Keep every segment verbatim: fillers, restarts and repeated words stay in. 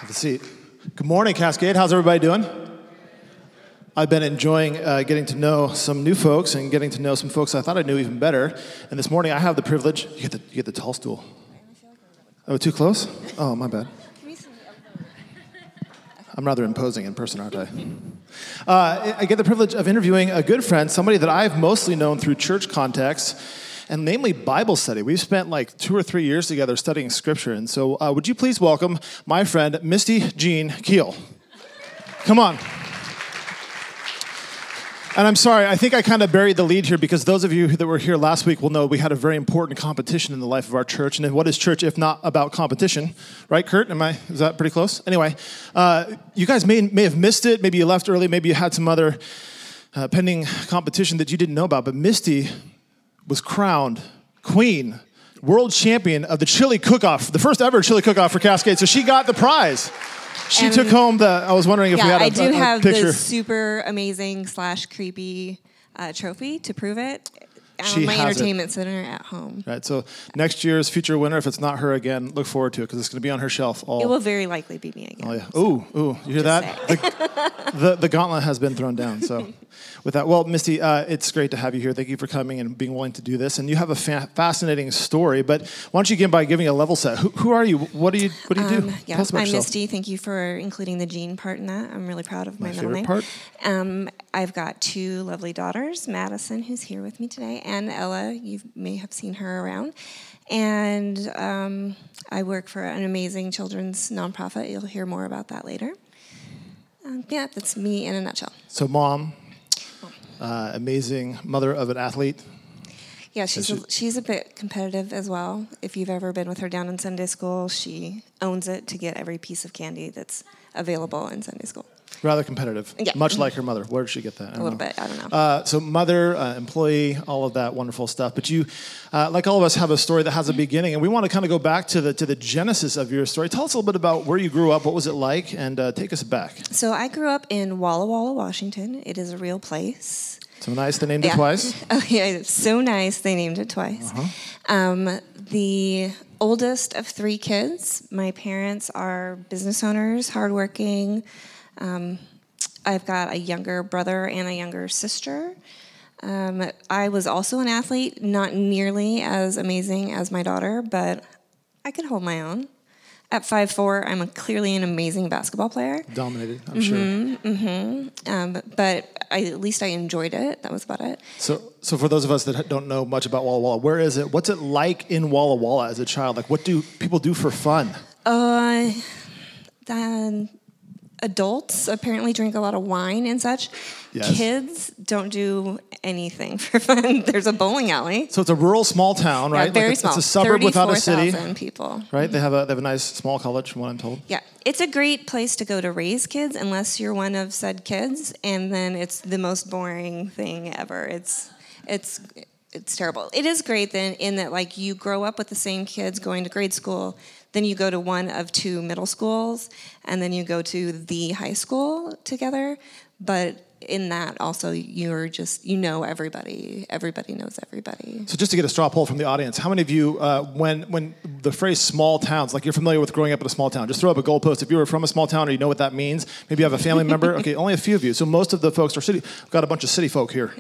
Have a seat. Good morning, Cascade. How's everybody doing? I've been enjoying uh, getting to know some new folks and getting to know some folks I thought I knew even better. And this morning I have the privilege. You get the, you get the tall stool. Oh, too close? Oh, my bad. I'm rather imposing in person, aren't I? Uh, I get the privilege of interviewing a good friend, somebody that I've mostly known through church contexts, and namely Bible study. We've spent like two or three years together studying Scripture. And so uh, would you please welcome my friend, Misty Jean Keel. Come on. And I'm sorry, I think I kind of buried the lead here because those of you that were here last week will know we had a very important competition in the life of our church. And what is church if not about competition? Right, Kurt? Am I, is that pretty close? Anyway, uh, you guys may, may have missed it. Maybe you left early. Maybe you had some other uh, pending competition that you didn't know about. But Misty was crowned queen, world champion of the chili cook-off, the first ever chili cook-off for Cascade. So she got the prize. She and took home the, I was wondering if yeah, we had a, I do a, a have picture. the super amazing slash creepy uh, trophy to prove it. She on my has entertainment it. center at home. Right, so next year's future winner, if it's not her again, look forward to it because it's going to be on her shelf. All. It will very likely be me again. Oh yeah. So. Ooh, ooh, you hear that? The, the the gauntlet has been thrown down. So, with that, well, Misty, uh, it's great to have you here. Thank you for coming and being willing to do this. And you have a fa- fascinating story. But why don't you begin by giving a level set? Who, who are you? What do you What do you do? Um, yeah, Tell us about I'm yourself. Misty. Thank you for including the Jean part in that. I'm really proud of my, my middle name. Part? Um, I've got two lovely daughters, Madison, who's here with me today, and Ella. You may have seen her around. And um, I work for an amazing children's nonprofit. You'll hear more about that later. Um, yeah, that's me in a nutshell. So, mom, uh, amazing mother of an athlete. Yeah, she's she, a, she's a bit competitive as well. If you've ever been with her down in Sunday school, she owns it to get every piece of candy that's available in Sunday school. Rather competitive, yeah. much like her mother. Where did she get that? I a little know. bit, I don't know. Uh, so mother, uh, employee, all of that wonderful stuff. But you, uh, like all of us, have a story that has a beginning, and we want to kind of go back to the to the genesis of your story. Tell us a little bit about where you grew up, what was it like, and uh, take us back. So I grew up in Walla Walla, Washington. It is a real place. So nice, they named yeah. it twice. Oh yeah, it's so nice they named it twice. Uh-huh. Um, the oldest of three kids. My parents are business owners, hardworking. Um, I've got a younger brother and a younger sister. Um, I was also an athlete, not nearly as amazing as my daughter, but I could hold my own. At five foot four, I'm a, clearly an amazing basketball player. Dominated, I'm mm-hmm, sure. Mm-hmm. Um, but I, at least I enjoyed it. That was about it. So, so for those of us that don't know much about Walla Walla, where is it? What's it like in Walla Walla as a child? Like, what do people do for fun? Uh, then adults apparently drink a lot of wine and such. Yes. Kids don't do anything for fun. There's a bowling alley. So it's a rural small town, right? Yeah, very like it's, small. It's a suburb without a city. thirty-four thousand people. Right? Mm-hmm. They have a they have a nice small college, from what I'm told. Yeah. It's a great place to go to raise kids unless you're one of said kids, and then it's the most boring thing ever. It's it's it's terrible. It is great then in that like you grow up with the same kids going to grade school. Then you go to one of two middle schools, and then you go to the high school together. But in that, also, you're just, you know everybody. Everybody knows everybody. So just to get a straw poll from the audience, how many of you, uh, when when the phrase small towns, like you're familiar with growing up in a small town, just throw up a goalpost. If you were from a small town or you know what that means, maybe you have a family member. Okay, only a few of you. So most of the folks are city. We've got a bunch of city folk here.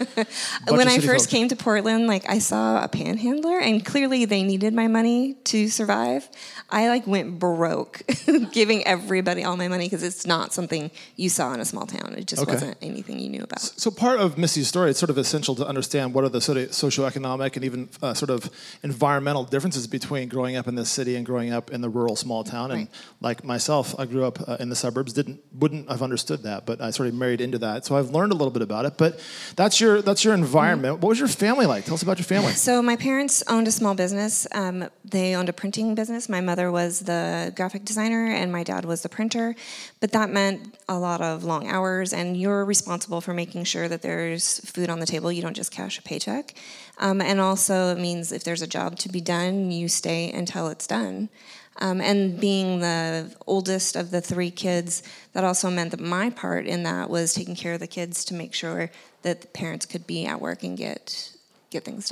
When I first folks. came to Portland, like I saw a panhandler, and clearly they needed my money to survive. I like went broke, giving everybody all my money because it's not something you saw in a small town. It just okay. wasn't anything you knew about. So part of Misty's story, it's sort of essential to understand what are the sort of socioeconomic and even uh, sort of environmental differences between growing up in the city and growing up in the rural small town. And right. like myself, I grew up uh, in the suburbs. Didn't wouldn't have understood that, but I sort of married into that. So I've learned a little bit about it. But that's your that's your environment. Mm-hmm. What was your family like? Tell us about your family. So my parents owned a small business. Um, they owned a printing business. My mother was the graphic designer, and my dad was the printer. But that meant a lot of long hours, and you're responsible for making sure that there's food on the table. You don't just cash a paycheck. Um, and also it means if there's a job to be done, you stay until it's done. Um, and being the oldest of the three kids, that also meant that my part in that was taking care of the kids to make sure that the parents could be at work and get get things done.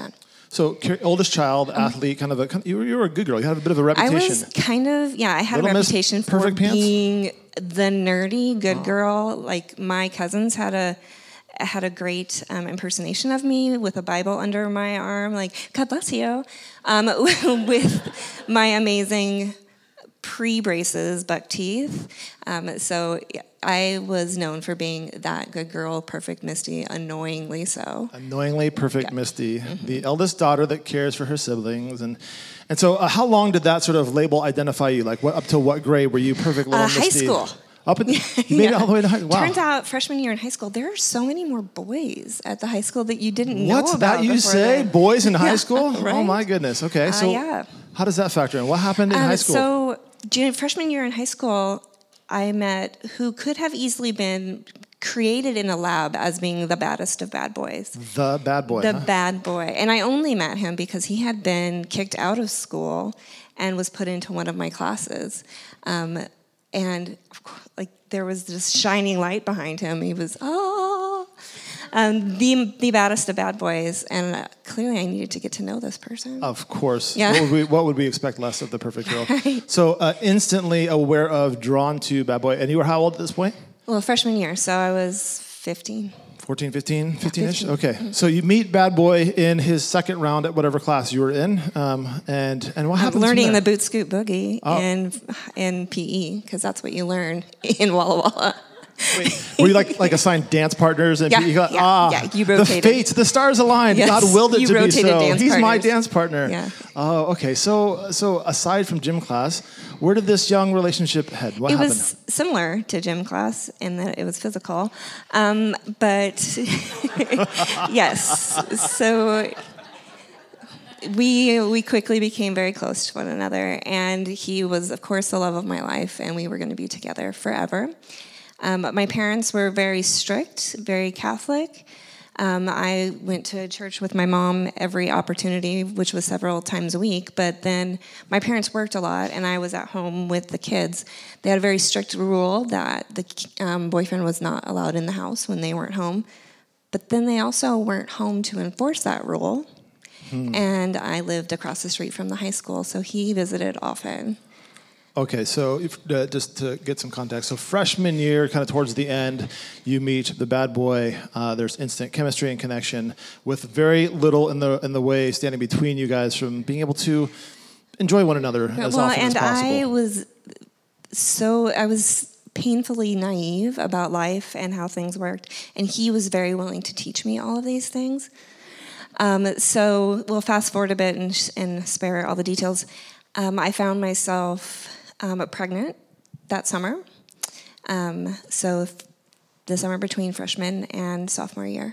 So, oldest child, athlete, kind of a, you were, you were a good girl. You had a bit of a reputation. I was kind of, yeah, I had Little a Miss reputation for Perfect Pants? being the nerdy good girl. Like, my cousins had a had a great um, impersonation of me with a Bible under my arm, like, God bless you, um, with my amazing pre-braces buck teeth. Um, so I was known for being that good girl, perfect Misty, annoyingly so. Annoyingly perfect Yeah. Misty, Mm-hmm. the eldest daughter that cares for her siblings. And and so uh, how long did that sort of label identify you? Like what up to what grade were you perfect little Uh, Misty? high school. Up in, you made it all the way to high school. Wow. Turns out, freshman year in high school, there are so many more boys at the high school that you didn't know What's about. that you before say? then. Boys in high Yeah, school? right? Oh my goodness. Okay, Uh, so yeah. how does that factor in? What happened in Um, high school? So, junior, freshman year in high school, I met who could have easily been created in a lab as being the baddest of bad boys. the bad boy. The huh? bad boy. And I only met him because he had been kicked out of school and was put into one of my classes. Um, and of course, like there was this shining light behind him. He was, oh, um, the, the baddest of bad boys. And uh, clearly I needed to get to know this person. Of course. Yeah. What would we, what would we expect less of the perfect girl? Right. So uh, instantly aware of, drawn to bad boy. And you were how old at this point? Well, freshman year, so I was fifteen. fourteen, fifteen, fifteen-ish? fifteen. Okay. So you meet bad boy in his second round at whatever class you were in. Um, and, and what I'm happened? learning the boot scoot boogie Oh. in in P E because that's what you learn in Walla Walla. Wait, were you like like assigned dance partners? And Yeah, you got, yeah, ah, yeah, you the rotated. fates, the stars aligned. Yes, God willed it you to be rotated so. dance He's my partners. dance partner. Yeah. Oh, okay. So so aside from gym class, where did this young relationship head? What It happened? was similar to gym class in that it was physical, um, but yes. So we we quickly became very close to one another, and he was, of course, the love of my life, and we were going to be together forever. Um, my parents were very strict, very Catholic. Um, I went to church with my mom every opportunity, which was several times a week, but then my parents worked a lot, and I was at home with the kids. They had a very strict rule that the um, boyfriend was not allowed in the house when they weren't home, but then they also weren't home to enforce that rule, hmm. and I lived across the street from the high school, so he visited often. Okay, so if, uh, just to get some context, so freshman year, kind of towards the end, you meet the bad boy. Uh, there's instant chemistry and connection, with very little in the in the way standing between you guys from being able to enjoy one another as well, often and as possible. I was so I was painfully naive about life and how things worked, and he was very willing to teach me all of these things. Um, so we'll fast forward a bit and, and spare all the details. Um, I found myself Um, pregnant that summer, um, so f- the summer between freshman and sophomore year,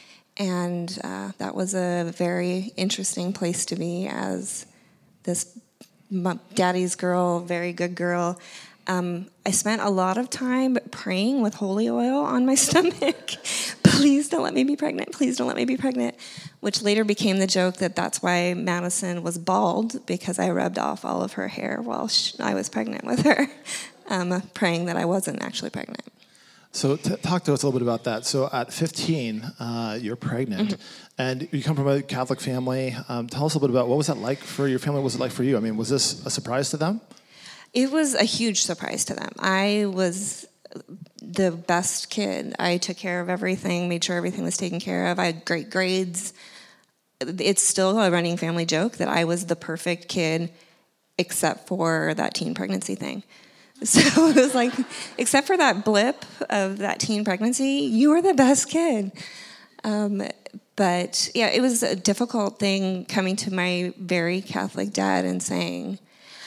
and uh, that was a very interesting place to be as this m- daddy's girl, very good girl. Um, I spent a lot of time praying with holy oil on my stomach. Please don't let me be pregnant. Please don't let me be pregnant. Which later became the joke that that's why Madison was bald, because I rubbed off all of her hair while she, I was pregnant with her, um, praying that I wasn't actually pregnant. So t- talk to us a little bit about that. So at fifteen, uh, you're pregnant, mm-hmm. and you come from a Catholic family. Um, tell us a little bit about what was that like for your family? What was it like for you? I mean, was this a surprise to them? It was a huge surprise to them. I was the best kid. I took care of everything, made sure everything was taken care of. I had great grades. It's still a running family joke that I was the perfect kid except for that teen pregnancy thing. So it was like, except for that blip of that teen pregnancy, you were the best kid. Um, but yeah, it was a difficult thing coming to my very Catholic dad and saying,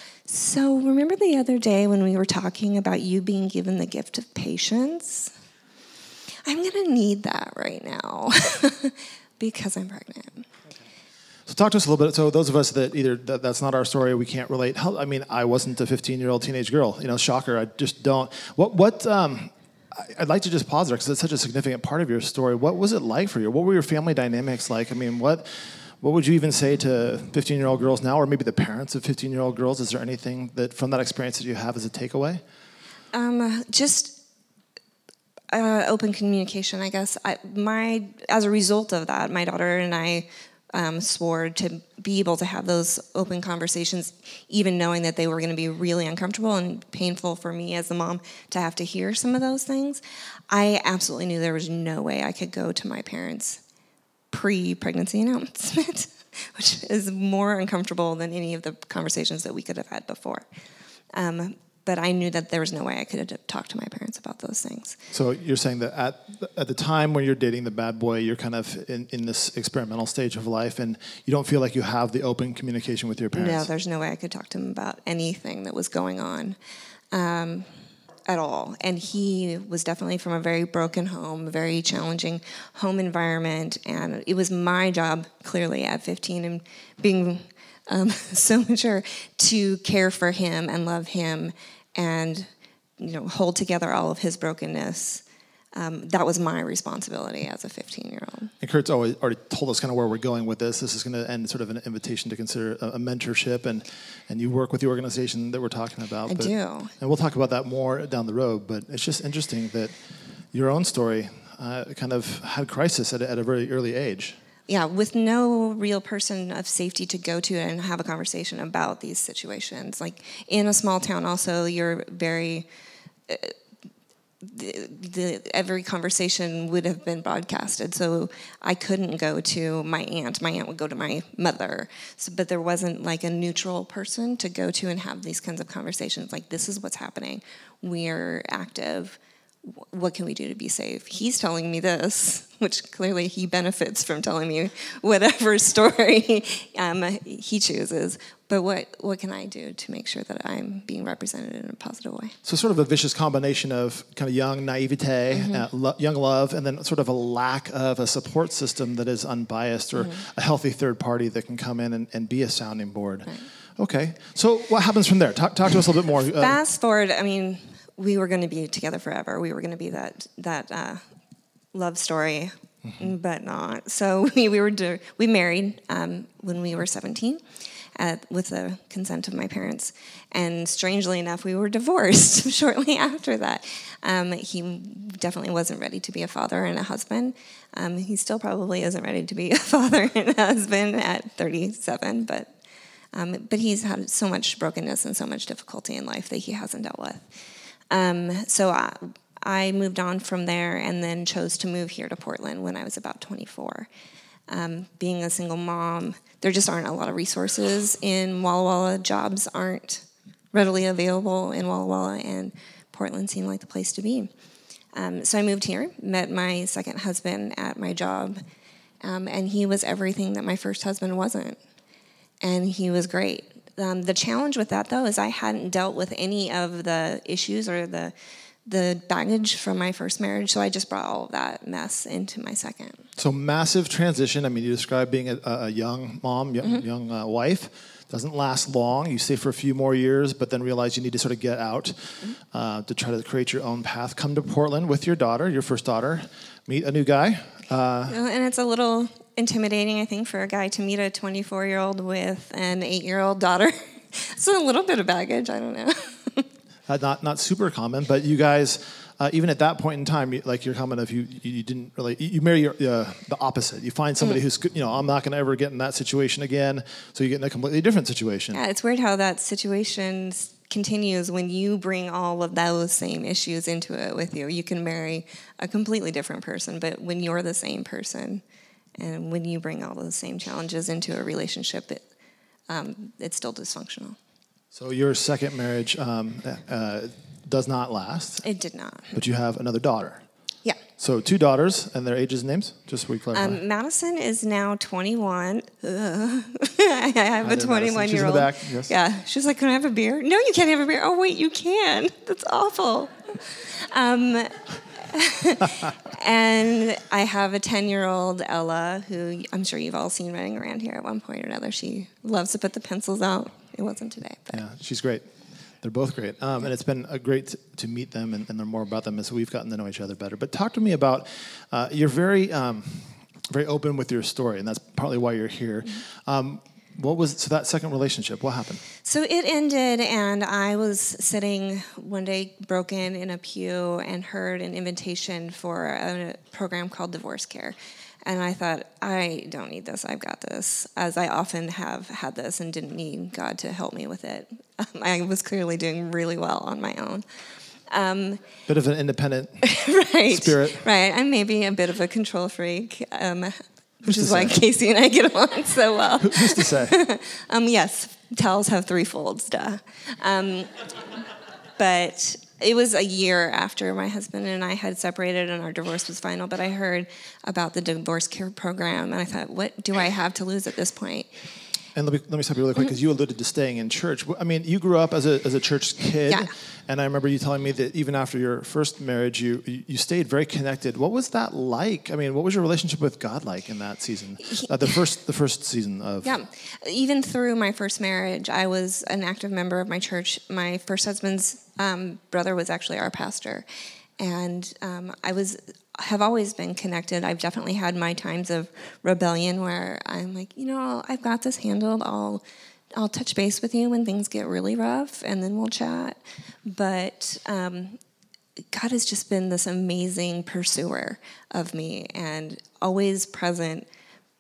so remember the other day when we were talking about you being given the gift of patience? I'm going to need that right now because I'm pregnant. So talk to us a little bit. So those of us that either that, that's not our story, we can't relate. How, I mean, I wasn't a fifteen-year-old teenage girl. You know, shocker. I just don't. What what? Um, I'd like to just pause there because it's such a significant part of your story. What was it like for you? What were your family dynamics like? I mean, what what would you even say to fifteen-year-old girls now, or maybe the parents of fifteen-year-old girls? Is there anything that from that experience that you have as a takeaway? Um, just uh, open communication, I guess. I, my as a result of that, my daughter and I um, swore to be able to have those open conversations, even knowing that they were going to be really uncomfortable and painful for me as the mom to have to hear some of those things. I absolutely knew there was no way I could go to my parents pre-pregnancy announcement, which is more uncomfortable than any of the conversations that we could have had before. Um, but I knew that there was no way I could have talked to my parents about those things. So you're saying that at at the time when you're dating the bad boy, you're kind of in, in this experimental stage of life, and you don't feel like you have the open communication with your parents? No, there's no way I could talk to him about anything that was going on. Um, at all. And he was definitely from a very broken home, a very challenging home environment. And it was my job, clearly at fifteen and being um, so mature, to care for him and love him and, you know, hold together all of his brokenness. Um, that was my responsibility as a fifteen-year-old. And Kurt's always already told us kind of where we're going with this. This is going to end sort of an invitation to consider a, a mentorship, and, and you work with the organization that we're talking about. I but, do. And we'll talk about that more down the road, but it's just interesting that your own story uh, kind of had crisis at a, at a very early age. Yeah, with no real person of safety to go to and have a conversation about these situations. Like, in a small town also, you're very... Uh, The, the, every conversation would have been broadcasted, so I couldn't go to my aunt. My aunt would go to my mother, so, but there wasn't like a neutral person to go to and have these kinds of conversations. Like, this is what's happening. We're active. What can we do to be safe? He's telling me this, which clearly he benefits from telling me whatever story um, he chooses. But what, what can I do to make sure that I'm being represented in a positive way? So sort of a vicious combination of kind of young naivete, mm-hmm. uh, lo- young love, and then sort of a lack of a support system that is unbiased or mm-hmm. a healthy third party that can come in and, and be a sounding board. Right. Okay. So what happens from there? Talk, talk to us a little bit more. Uh, Fast forward, I mean, we were going to be together forever. We were going to be that that uh, love story, mm-hmm. but not. So we, we were do, we married um, when we were seventeen. At, with the consent of my parents. And strangely enough, we were divorced shortly after that. Um, he definitely wasn't ready to be a father and a husband. Um, he still probably isn't ready to be a father and a husband at thirty-seven, but um, but he's had so much brokenness and so much difficulty in life that he hasn't dealt with. Um, so I, I moved on from there and then chose to move here to Portland when I was about twenty-four. Um, being a single mom, there just aren't a lot of resources in Walla Walla. Jobs aren't readily available in Walla Walla, and Portland seemed like the place to be. Um, so I moved here, met my second husband at my job, um, and he was everything that my first husband wasn't, and he was great. Um, the challenge with that, though, is I hadn't dealt with any of the issues or the the baggage from my first marriage, so I just brought all of that mess into my second. So massive transition. I mean, you described being a, a young mom, young, mm-hmm. young uh, wife. Doesn't last long. You stay for a few more years, but then realize you need to sort of get out mm-hmm. uh, to try to create your own path. Come to Portland with your daughter, your first daughter. Meet a new guy. Uh, and it's a little intimidating, I think, for a guy to meet a twenty-four-year-old with an eight-year-old daughter. It's a little bit of baggage. I don't know. Uh, not not super common, but you guys, uh, even at that point in time, you, like your comment of you, you didn't really, you, you marry your, uh, the opposite. You find somebody mm. who's, you know, I'm not going to ever get in that situation again, so you get in a completely different situation. Yeah, it's weird how that situation continues when you bring all of those same issues into it with you. You can marry a completely different person, but when you're the same person, and when you bring all those same challenges into a relationship, it, um, it's still dysfunctional. So your second marriage um, uh, does not last. It did not. But you have another daughter. Yeah. So two daughters, and their ages and names, just so we clarify. Um, Madison is now twenty-one. I have Hi a there, twenty-one-year-old. She's in the back, yes. Yeah. She's like, can I have a beer? No, you can't have a beer. Oh, wait, you can. That's awful. Um, and I have a ten-year-old, Ella, who I'm sure you've all seen running around here at one point or another. She loves to put the pencils out. It wasn't today. But. Yeah, she's great. They're both great. Um, and it's been a great t- to meet them and, and learn more about them as we've gotten to know each other better. But talk to me about, uh, you're very um, very open with your story, and that's partly why you're here. Mm-hmm. Um, what was, so that second relationship, what happened? So it ended, and I was sitting one day broken in a pew and heard an invitation for a program called Divorce Care. And I thought, I don't need this, I've got this, as I often have had this and didn't need God to help me with it. Um, I was clearly doing really well on my own. Um, Bit of an independent right, spirit. Right, I'm maybe a bit of a control freak, um, which Who's is why say? Casey and I get along so well. Who's to say? um, yes, towels have three folds, duh. Um, but it was a year after my husband and I had separated and our divorce was final, but I heard about the divorce care program, and I thought, what do I have to lose at this point? And let me, let me stop you really quick, because you alluded to staying in church. I mean, you grew up as a as a church kid, yeah. and I remember you telling me that even after your first marriage, you you stayed very connected. What was that like? I mean, what was your relationship with God like in that season? Uh, the first the first season of... Yeah. Even through my first marriage, I was an active member of my church. My first husband's um, brother was actually our pastor. And um, I was... have always been connected. I've definitely had my times of rebellion where I'm like, you know, I've got this handled. I'll I'll touch base with you when things get really rough, and then we'll chat. But um, God has just been this amazing pursuer of me and always present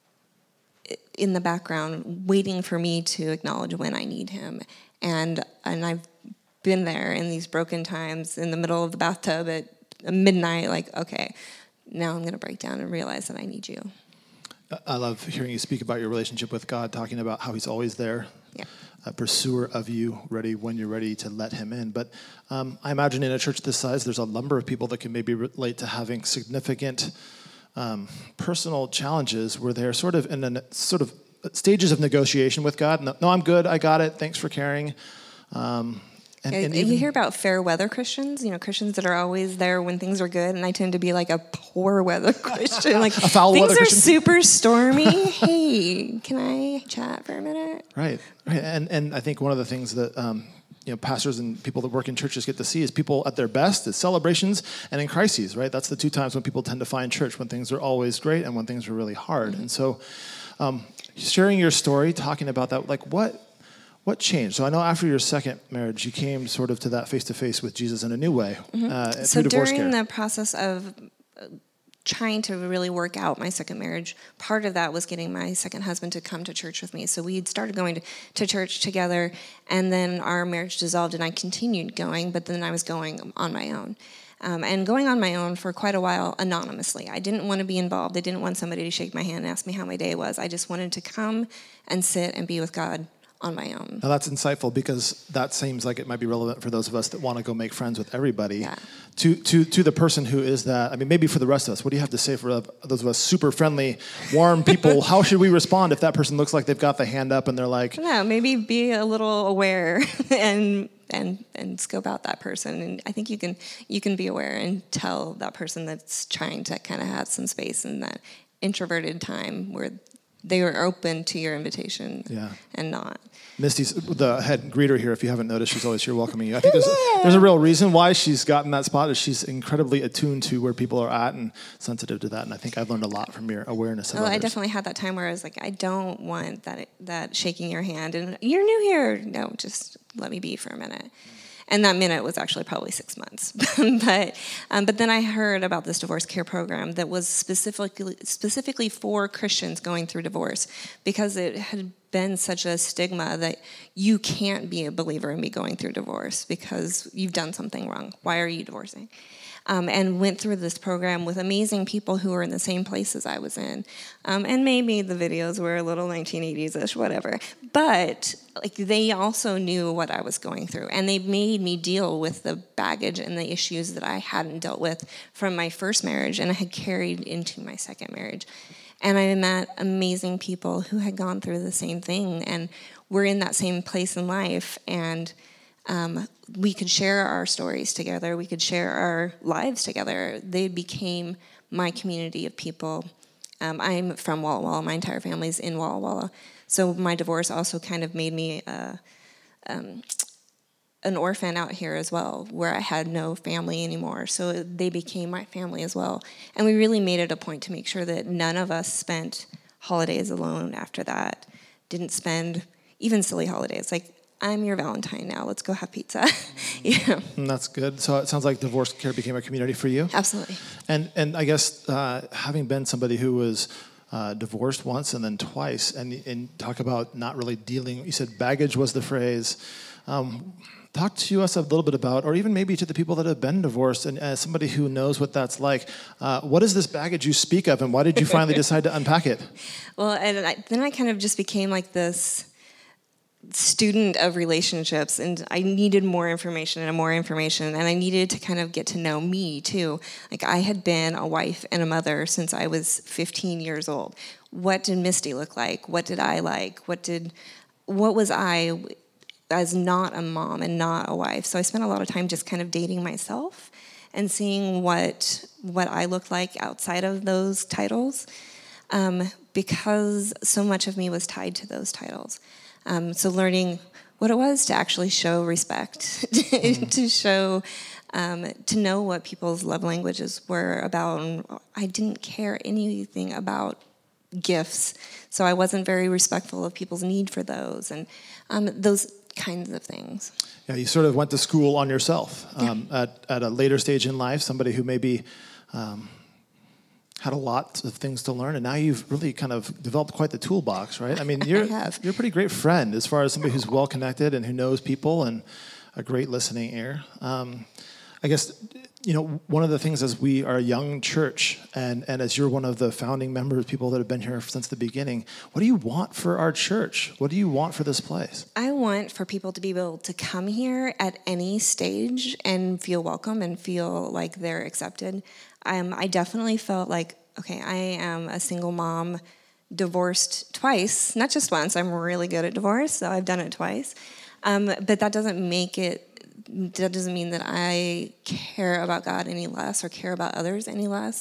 in the background, waiting for me to acknowledge when I need him. And and I've been there in these broken times in the middle of the bathtub at midnight, like, okay, now I'm going to break down and realize that I need you. I love hearing you speak about your relationship with God, talking about how he's always there, yeah. a pursuer of you, ready when you're ready to let him in. But um, I imagine in a church this size, there's a number of people that can maybe relate to having significant um, personal challenges where they're sort of in a sort of stages of negotiation with God. No, no I'm good. I got it. Thanks for caring. Um, And, and you even, hear about fair weather Christians, you know, Christians that are always there when things are good, and I tend to be like a poor weather Christian. Like, a foul things weather are Christian? super stormy. Hey, can I chat for a minute? Right, right. And and I think one of the things that um, you know pastors and people that work in churches get to see is people at their best, is celebrations and in crises. Right, that's the two times when people tend to find church, when things are always great and when things are really hard. Mm-hmm. And so, um, sharing your story, talking about that, like what. What changed? So I know after your second marriage, you came sort of to that face-to-face with Jesus in a new way. Mm-hmm. Uh, so divorce during care. the process of trying to really work out my second marriage, part of that was getting my second husband to come to church with me. So we had started going to, to church together, and then our marriage dissolved, and I continued going, but then I was going on my own. Um, and going on my own for quite a while anonymously. I didn't want to be involved. I didn't want somebody to shake my hand and ask me how my day was. I just wanted to come and sit and be with God on my own. Now that's insightful, because that seems like it might be relevant for those of us that want to go make friends with everybody. Yeah. To to to the person who is that, I mean, maybe for the rest of us, what do you have to say for those of us super friendly, warm people? How should we respond if that person looks like they've got the hand up and they're like... No, maybe be a little aware and and and scope out that person. And I think you can you can be aware and tell that person that's trying to kind of have some space in that introverted time where they are open to your invitation yeah. and not. Misty's the head greeter here. If you haven't noticed, she's always here welcoming you. I think there's a, there's a real reason why she's gotten that spot, is she's incredibly attuned to where people are at and sensitive to that. And I think I've learned a lot from your awareness of Well, others. I definitely had that time where I was like, I don't want that that shaking your hand and you're new here. No, just let me be for a minute. And that minute was actually probably six months. but um, but then I heard about this divorce care program that was specifically specifically for Christians going through divorce, because it had been such a stigma that you can't be a believer and be going through divorce because you've done something wrong. Why are you divorcing? Um, and went through this program with amazing people who were in the same places I was in. Um, and maybe the videos were a little nineteen eighties-ish, whatever. But like they also knew what I was going through. And they made me deal with the baggage and the issues that I hadn't dealt with from my first marriage and I had carried into my second marriage. And I met amazing people who had gone through the same thing and were in that same place in life. And Um, we could share our stories together. We could share our lives together. They became my community of people. Um, I'm from Walla Walla. My entire family's in Walla Walla. So my divorce also kind of made me uh, um, an orphan out here as well, where I had no family anymore. So they became my family as well. And we really made it a point to make sure that none of us spent holidays alone after that. Didn't spend even silly holidays. Like, I'm your Valentine now. Let's go have pizza. Yeah. And that's good. So it sounds like divorce care became a community for you. Absolutely. And and I guess uh, having been somebody who was uh, divorced once and then twice, and and talk about not really dealing. You said baggage was the phrase. Um, talk to us a little bit about, or even maybe to the people that have been divorced, and as somebody who knows what that's like, uh, what is this baggage you speak of, and why did you finally decide to unpack it? Well, and I, then I kind of just became like this student of relationships, and I needed more information and more information, and I needed to kind of get to know me too. Like, I had been a wife and a mother since I was fifteen years old. What did Misty look like? What did I like? What did, what was I as not a mom and not a wife? So I spent a lot of time just kind of dating myself and seeing what what I looked like outside of those titles, um, because so much of me was tied to those titles. Um, so learning what it was to actually show respect, mm. to show, um, to know what people's love languages were about. And I didn't care anything about gifts, so I wasn't very respectful of people's need for those, and um, those kinds of things. Yeah, you sort of went to school on yourself um, yeah. at, at a later stage in life, somebody who maybe um, had a lot of things to learn, and now you've really kind of developed quite the toolbox, right? I mean, you're I you're a pretty great friend as far as somebody who's well connected and who knows people and a great listening ear. Um, I guess, you know, one of the things as we are a young church, and, and as you're one of the founding members, people that have been here since the beginning, what do you want for our church? What do you want for this place? I want for people to be able to come here at any stage and feel welcome and feel like they're accepted. Um, I definitely felt like, okay, I am a single mom, divorced twice, not just once. I'm really good at divorce, so I've done it twice. Um, but that doesn't make it, that doesn't mean that I care about God any less or care about others any less.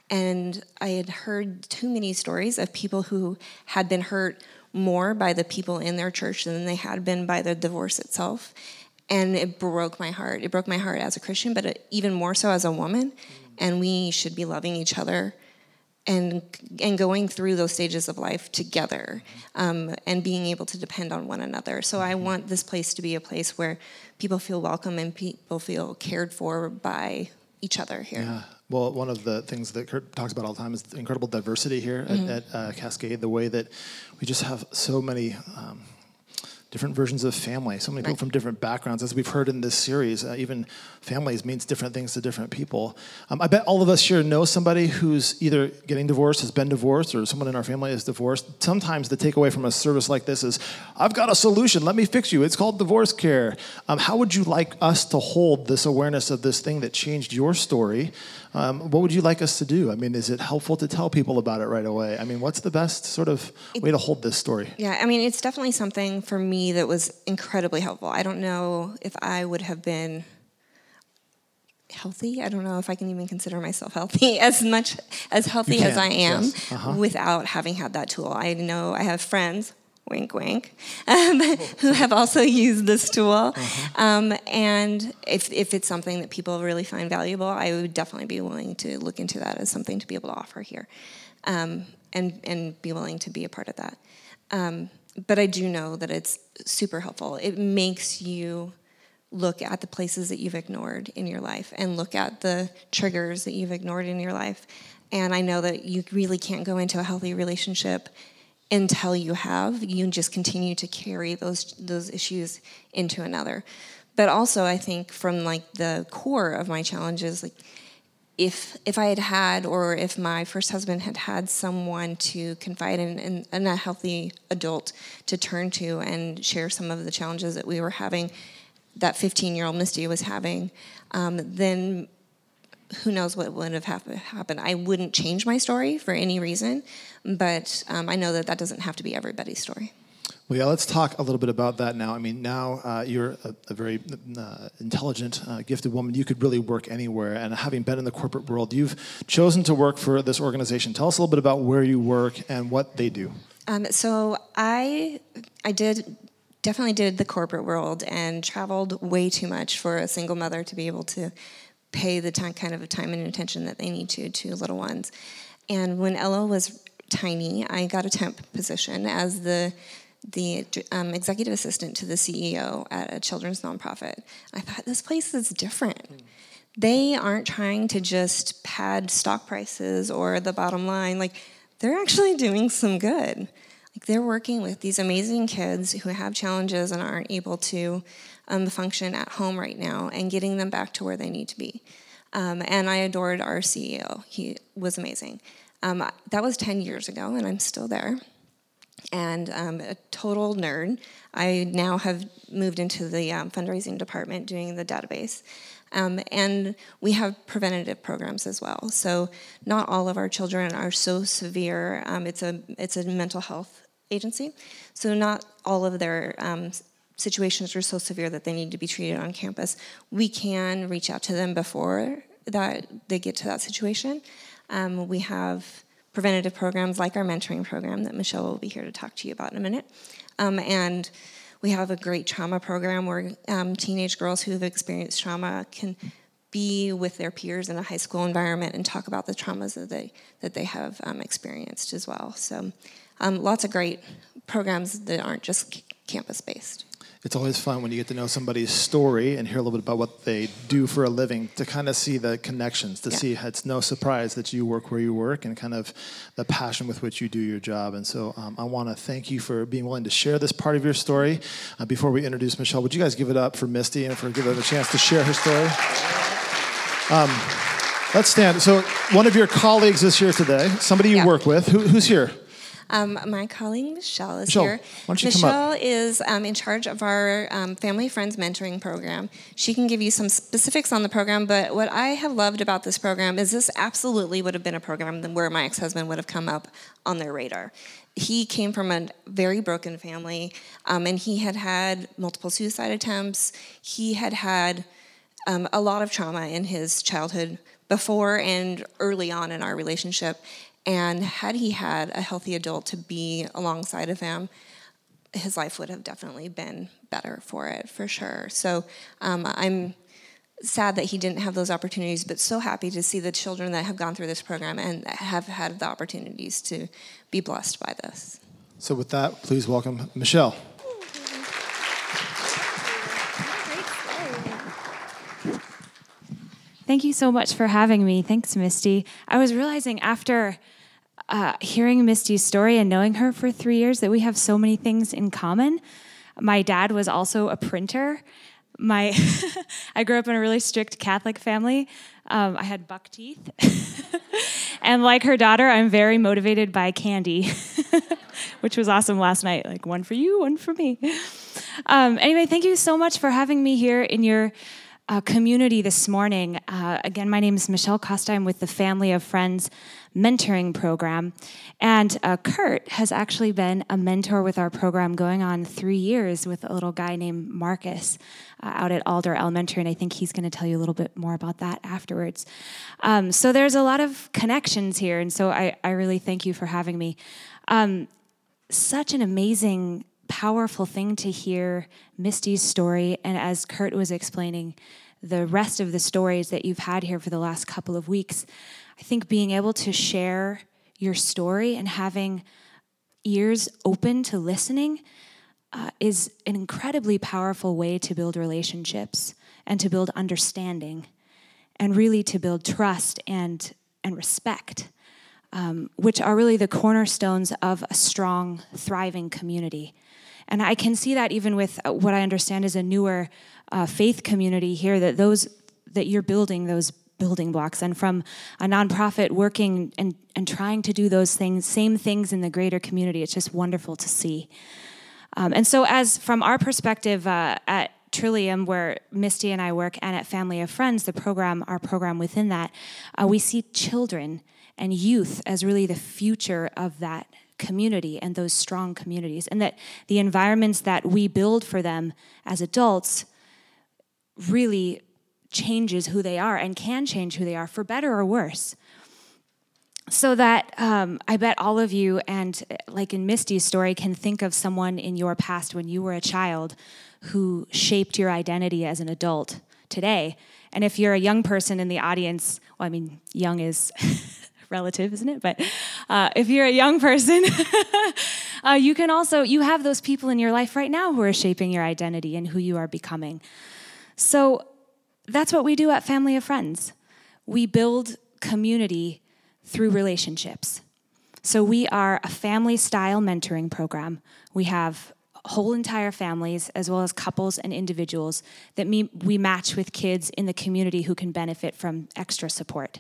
And I had heard too many stories of people who had been hurt more by the people in their church than they had been by the divorce itself. And it broke my heart. It broke my heart as a Christian, but it, even more so as a woman. And we should be loving each other and and going through those stages of life together, um, and being able to depend on one another. So I want this place to be a place where people feel welcome and people feel cared for by each other here. Yeah. Well, one of the things that Kurt talks about all the time is the incredible diversity here mm-hmm. at, at uh, Cascade, the way that we just have so many um, different versions of family, so many people right. from different backgrounds. As we've heard in this series, uh, even families means different things to different people. Um, I bet all of us here know somebody who's either getting divorced, has been divorced, or someone in our family is divorced. Sometimes the takeaway from a service like this is, I've got a solution, let me fix you. It's called divorce care. Um, how would you like us to hold this awareness of this thing that changed your story? Um, what would you like us to do? I mean, is it helpful to tell people about it right away? I mean, what's the best sort of way to hold this story? Yeah, I mean, it's definitely something for me that was incredibly helpful. I don't know if I would have been healthy. I don't know if I can even consider myself healthy, as much as healthy as I am, yes. uh-huh. without having had that tool. I know I have friends, wink, wink, um, who have also used this tool. Uh-huh. Um, and if if it's something that people really find valuable, I would definitely be willing to look into that as something to be able to offer here, um, and and be willing to be a part of that. Um, but I do know that it's super helpful. It makes you look at the places that you've ignored in your life and look at the triggers that you've ignored in your life. And I know that you really can't go into a healthy relationship until you have. You just continue to carry those those issues into another. But also, I think from like the core of my challenges, like if if I had had, or if my first husband had had someone to confide in, in, in a healthy adult to turn to and share some of the challenges that we were having, that fifteen-year-old Misty was having, um, then who knows what would have happened. I wouldn't change my story for any reason, but um, I know that that doesn't have to be everybody's story. Well, yeah, let's talk a little bit about that now. I mean, now uh, you're a, a very uh, intelligent, uh, gifted woman. You could really work anywhere. And having been in the corporate world, you've chosen to work for this organization. Tell us a little bit about where you work and what they do. Um, so I, I did... definitely did the corporate world and traveled way too much for a single mother to be able to pay the time, kind of time and attention that they need to to little ones. And when Ella was tiny, I got a temp position as the the um, executive assistant to the C E O at a children's nonprofit. I thought, this place is different. Mm. They aren't trying to just pad stock prices or the bottom line. Like, they're actually doing some good. Like, they're working with these amazing kids who have challenges and aren't able to um, function at home right now and getting them back to where they need to be. Um, and I adored our C E O. He was amazing. Um, that was ten years ago, and I'm still there. And um, a total nerd. I now have moved into the um, fundraising department doing the database. Um, and we have preventative programs as well. So not all of our children are so severe. Um, it's a it's a mental health agency. So not all of their um, situations are so severe that they need to be treated on campus. We can reach out to them before that they get to that situation. Um, we have preventative programs like our mentoring program that Michelle will be here to talk to you about in a minute. Um, and we have a great trauma program where um, teenage girls who have experienced trauma can be with their peers in a high school environment and talk about the traumas that they that they have um, experienced as well. So um, lots of great programs that aren't just c- campus-based. It's always fun when you get to know somebody's story and hear a little bit about what they do for a living, to kind of see the connections, to yeah. see it's no surprise that you work where you work and kind of the passion with which you do your job. And so um, I want to thank you for being willing to share this part of your story. Uh, before we introduce Michelle, would you guys give it up for Misty and for giving her a chance to share her story? Um, let's stand. So one of your colleagues is here today, somebody you yeah. work with. Who, who's here? Um, my colleague Michelle is Michelle, here. Why don't you Michelle come up? is um, in charge of our um, Family Friends Mentoring Program. She can give you some specifics on the program, but what I have loved about this program is this absolutely would have been a program where my ex-husband would have come up on their radar. He came from a very broken family, um, and he had had multiple suicide attempts. He had had um, a lot of trauma in his childhood before and early on in our relationship. And had he had a healthy adult to be alongside of him, his life would have definitely been better for it, for sure. So um, I'm sad that he didn't have those opportunities, but so happy to see the children that have gone through this program and have had the opportunities to be blessed by this. So with that, please welcome Michelle. Thank you so much for having me. Thanks, Misty. I was realizing after uh, hearing Misty's story and knowing her for three years that we have so many things in common. My dad was also a printer. My I grew up in a really strict Catholic family. Um, I had buck teeth. And like her daughter, I'm very motivated by candy, which was awesome last night. Like, one for you, one for me. Um, anyway, thank you so much for having me here in your Uh, community this morning. Uh, again, my name is Michelle Costa. I'm with the Family of Friends Mentoring Program. And uh, Kurt has actually been a mentor with our program going on three years with a little guy named Marcus uh, out at Alder Elementary. And I think he's going to tell you a little bit more about that afterwards. Um, so there's a lot of connections here. And so I, I really thank you for having me. Um, such an amazing powerful thing to hear Misty's story, and as Kurt was explaining, the rest of the stories that you've had here for the last couple of weeks. I think being able to share your story and having ears open to listening uh, is an incredibly powerful way to build relationships and to build understanding and really to build trust and, and respect, um, which are really the cornerstones of a strong, thriving community. And I can see that even with what I understand is a newer uh, faith community here, that those that you're building those building blocks, and from a nonprofit working and, and trying to do those things, same things in the greater community. It's just wonderful to see. Um, and so as from our perspective uh, at Trillium, where Misty and I work, and at Family of Friends, the program, our program within that, uh, we see children and youth as really the future of that community and those strong communities, and that the environments that we build for them as adults really changes who they are and can change who they are for better or worse. So that um, I bet all of you, and like in Misty's story, can think of someone in your past when you were a child who shaped your identity as an adult today. And if you're a young person in the audience, well, I mean, young is relative, isn't it? But uh, if you're a young person, uh, you can also, you have those people in your life right now who are shaping your identity and who you are becoming. So that's what we do at Family of Friends. We build community through relationships. So we are a family-style mentoring program. We have whole entire families as well as couples and individuals that me, we match with kids in the community who can benefit from extra support.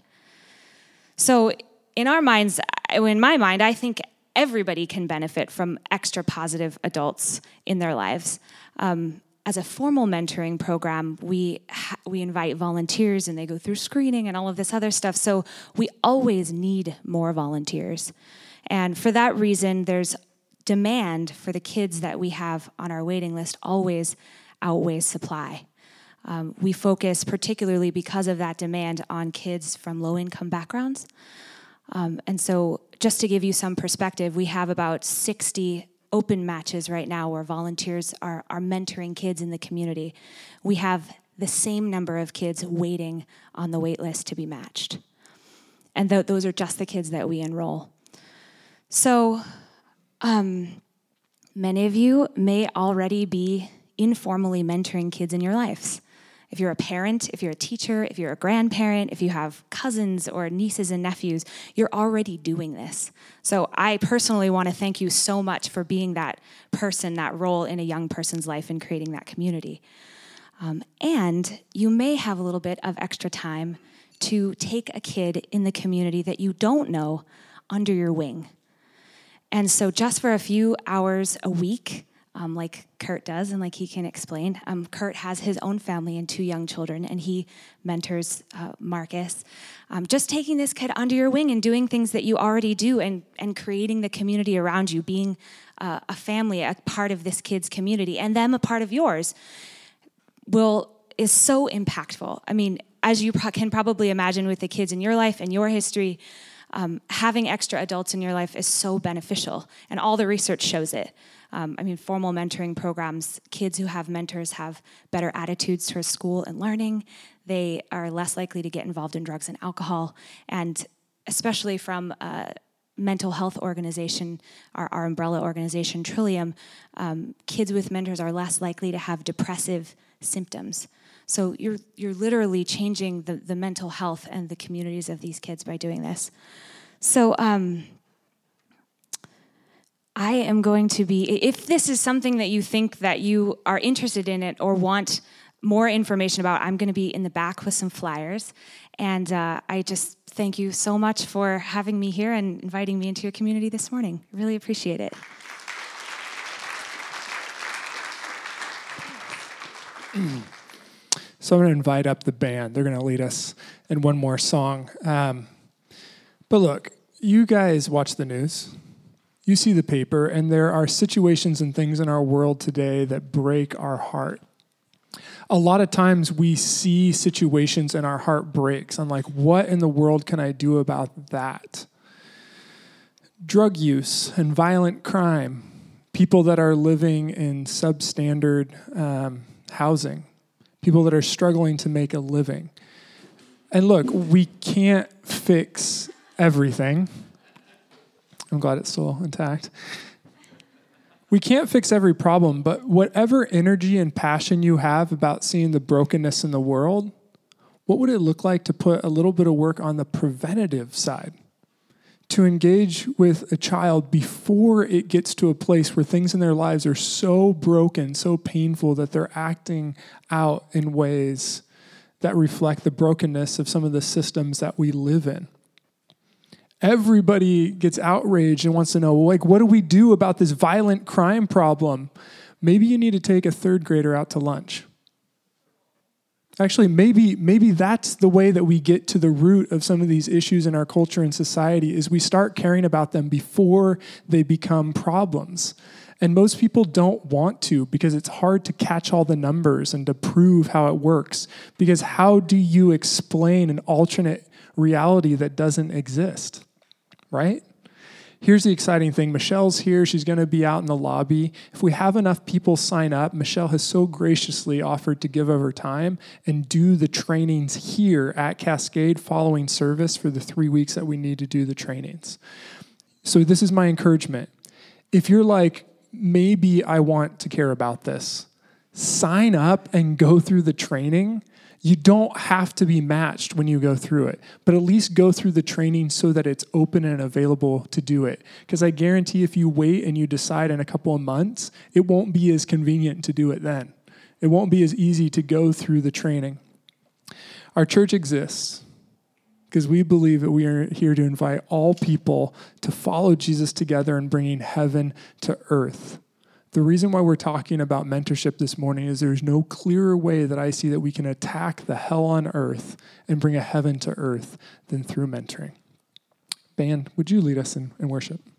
So in our minds, in my mind, I think everybody can benefit from extra positive adults in their lives. Um, as a formal mentoring program, we ha- we invite volunteers and they go through screening and all of this other stuff. So we always need more volunteers. And for that reason, there's demand for the kids that we have on our waiting list always outweighs supply. Um, we focus particularly because of that demand on kids from low-income backgrounds. Um, and so just to give you some perspective, we have about sixty open matches right now where volunteers are, are mentoring kids in the community. We have the same number of kids waiting on the wait list to be matched. And th- those are just the kids that we enroll. So Um, many of you may already be informally mentoring kids in your lives. If you're a parent, if you're a teacher, if you're a grandparent, if you have cousins or nieces and nephews, you're already doing this. So I personally want to thank you so much for being that person, that role in a young person's life and creating that community. Um, and you may have a little bit of extra time to take a kid in the community that you don't know under your wing. And so just for a few hours a week, um, like Kurt does and like he can explain, um, Kurt has his own family and two young children, and he mentors uh, Marcus. Um, just taking this kid under your wing and doing things that you already do and, and creating the community around you, being uh, a family, a part of this kid's community, and them a part of yours, will is so impactful. I mean, as you pro- can probably imagine with the kids in your life and your history, Um, having extra adults in your life is so beneficial, and all the research shows it. Um, I mean, formal mentoring programs, kids who have mentors have better attitudes towards school and learning. They are less likely to get involved in drugs and alcohol, and especially from a mental health organization, our, our umbrella organization, Trillium, um, kids with mentors are less likely to have depressive symptoms. So you're you're literally changing the, the mental health and the communities of these kids by doing this. So um, I am going to be, if this is something that you think that you are interested in it or want more information about, I'm going to be in the back with some flyers. And uh, I just thank you so much for having me here and inviting me into your community this morning. I really appreciate it. So I'm going to invite up the band. They're going to lead us in one more song. Um, but look, you guys watch the news. You see the paper, and there are situations and things in our world today that break our heart. A lot of times we see situations and our heart breaks. I'm like, what in the world can I do about that? Drug use and violent crime, people that are living in substandard um, housing, people that are struggling to make a living. And look, we can't fix everything. I'm glad it's still intact. We can't fix every problem, but whatever energy and passion you have about seeing the brokenness in the world, what would it look like to put a little bit of work on the preventative side? To engage with a child before it gets to a place where things in their lives are so broken, so painful that they're acting out in ways that reflect the brokenness of some of the systems that we live in. Everybody gets outraged and wants to know, like, what do we do about this violent crime problem? Maybe you need to take a third grader out to lunch. Actually, maybe maybe that's the way that we get to the root of some of these issues in our culture and society, is we start caring about them before they become problems. And most people don't want to, because it's hard to catch all the numbers and to prove how it works. Because how do you explain an alternate reality that doesn't exist, right? Here's the exciting thing. Michelle's here. She's going to be out in the lobby. If we have enough people sign up, Michelle has so graciously offered to give of her time and do the trainings here at Cascade following service for the three weeks that we need to do the trainings. So this is my encouragement. If you're like, maybe I want to care about this, sign up and go through the training. You don't have to be matched when you go through it, but at least go through the training so that it's open and available to do it. Because I guarantee if you wait and you decide in a couple of months, it won't be as convenient to do it then. It won't be as easy to go through the training. Our church exists because we believe that we are here to invite all people to follow Jesus together in bringing heaven to earth. The reason why we're talking about mentorship this morning is there's no clearer way that I see that we can attack the hell on earth and bring a heaven to earth than through mentoring. Band, would you lead us in, in worship?